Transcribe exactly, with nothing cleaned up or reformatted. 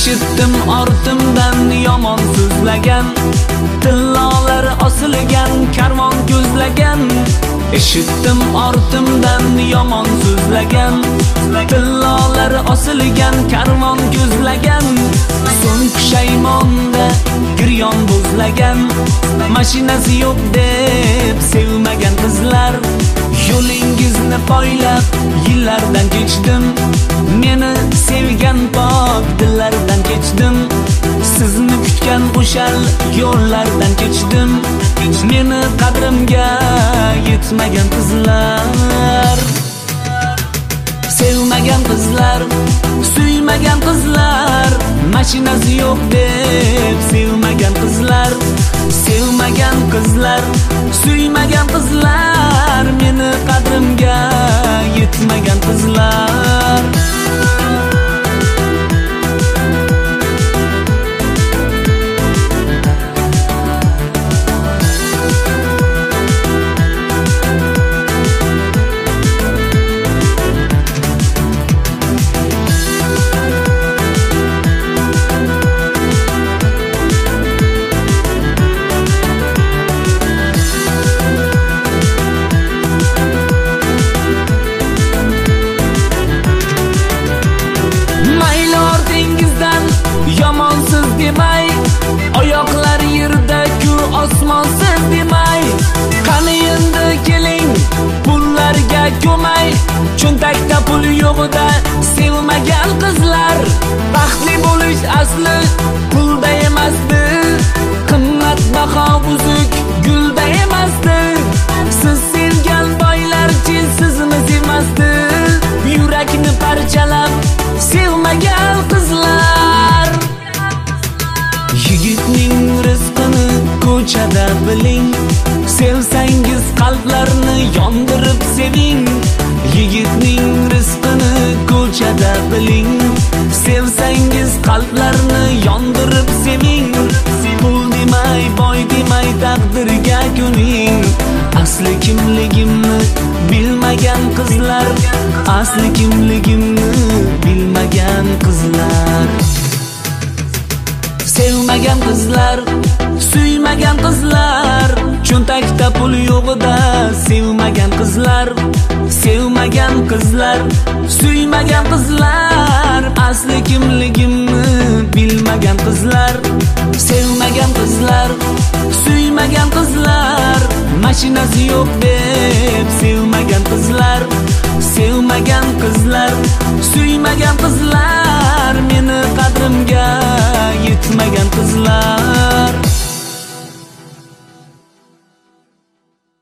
Eshitdim ortimdan yomon so'zlagan, tillolar osilgan karvon ko'zlagan. Eshitdim ortimdan yomon so'zlagan, tillolar osilgan karvon ko'zlagan. So'ng pushaymonda giryon bo'zlagan, mashinasi yo'q deb sevmagan qizlar. Yo'lingizni poylab yillardan kechdim, meni sevgan pok dillardan kechdim. Sizni kutgan o'shal yo'llardan kechdim, meni qadrimga yetmagan qizlar. Sevmagan qizlar, suymagan qizlar, mashinasi yo'q deb sevmagan qizlar. Sevmagan qizlar, suymagan qizlar, meni qadrimga yetmagan qizlar. Yomonsiz demay, oyoqlar yerda-ku osmonsiz demay. Qani endi keling, pullarga ko'may. Cho'ntakda pul yo'g'ida sevmagan qizlar. Baxtli bo'lish asli pulda emasdi, qimmatbaho buzuk gulda emasdi. Siz sevgan boylarchi sizni sevmasdi, yurakni parchalab sevmagan qizlar. Yigitning rizqini ko'chada biling, sevsangiz qalblarni yondirib seving. Yigitning rizqini ko'chada biling, sevsangiz qalblarni yondirib seving. Pul demay, boy demay taqdirga ko'ning. Asli kimligimni bilmagan qizlar, asli kimligimni bilmagan qizlar. Sevmagan qizlar, suymagan qizlar, cho'ntakda pul yo'g'ida sevmagan qizlar. Sevmagan qizlar, suymagan qizlar, asli kimligimni bilmagan qizlar. Sevmagan qizlar, suymagan qizlar, mashinasi yo'q deb sevmagan qizlar. Sevmagan qizlar, suymagan qizlar, meni qadrimga yetmagan qizlar.